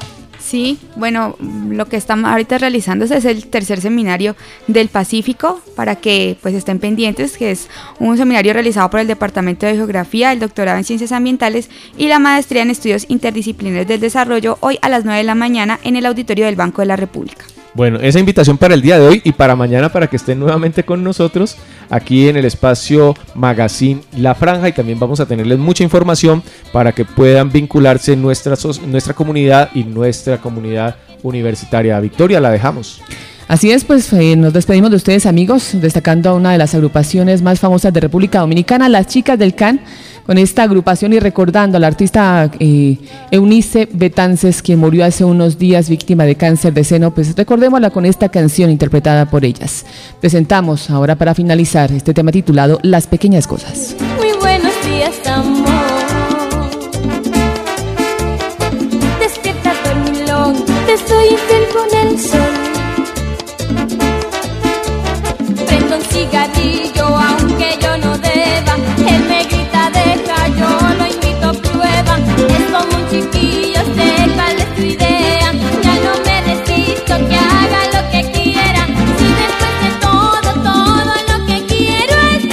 Speaker 2: Sí, bueno, lo que estamos ahorita realizando es el tercer seminario del Pacífico, para que pues estén pendientes, que es un seminario realizado por el Departamento de Geografía, el doctorado en Ciencias Ambientales y la maestría en Estudios Interdisciplinares del Desarrollo, hoy a las nueve de la mañana en el auditorio del Banco de la República.
Speaker 3: Bueno, esa invitación para el día de hoy y para mañana para que estén nuevamente con nosotros aquí en el espacio Magazine La Franja, y también vamos a tenerles mucha información para que puedan vincularse en nuestra, nuestra comunidad y nuestra comunidad universitaria. Victoria, la dejamos.
Speaker 4: Así es, pues eh, nos despedimos de ustedes, amigos, destacando a una de las agrupaciones más famosas de República Dominicana, las Chicas del Can, con esta agrupación y recordando a la artista eh, Eunice Betances, quien murió hace unos días víctima de cáncer de seno. Pues recordémosla con esta canción interpretada por ellas. Presentamos ahora para finalizar este tema titulado Las Pequeñas Cosas.
Speaker 21: Muy buenos días, amor. Despierta, dormilón, te soy infiel con el sol. Prendo un cigarrillo aunque yo no deba. Él me grita deja, yo lo invito a prueba. Es como un chiquillo, déjale tu idea. Ya no me resisto, que haga lo que quiera. Si después de todo, todo lo que quiero es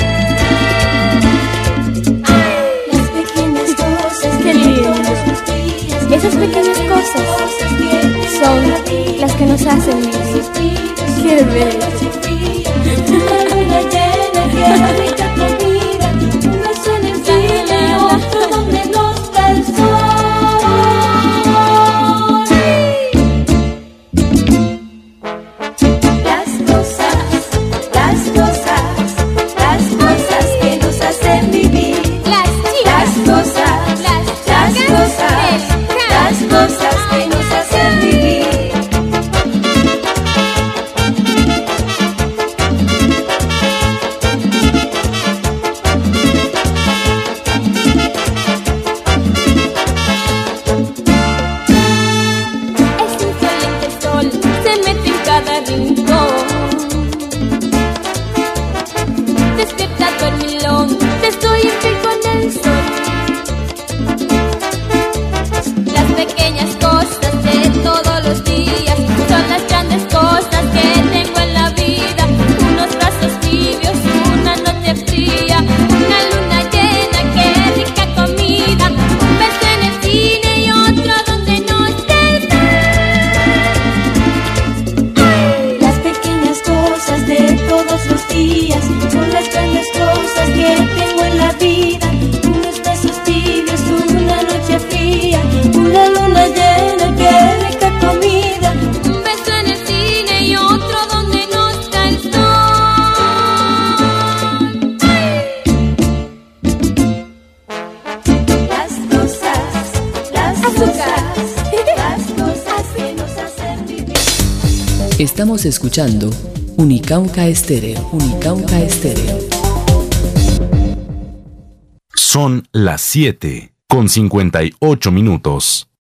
Speaker 21: ay, las pequeñas cosas, qué lindo. Esas pequeñas cosas son las que nos hacen vivir. Qué bello. Luna llena, qué rica comida, un beso en el cielo, otro donde nos da el sol. Las cosas, las cosas, las cosas que nos hacen vivir. Las chicas, las cosas, las, las cosas, las cosas que nos hacen vivir.
Speaker 14: Estamos escuchando Unicauca Estéreo. Unicauca Estéreo.
Speaker 7: Son las siete con cincuenta y ocho minutos.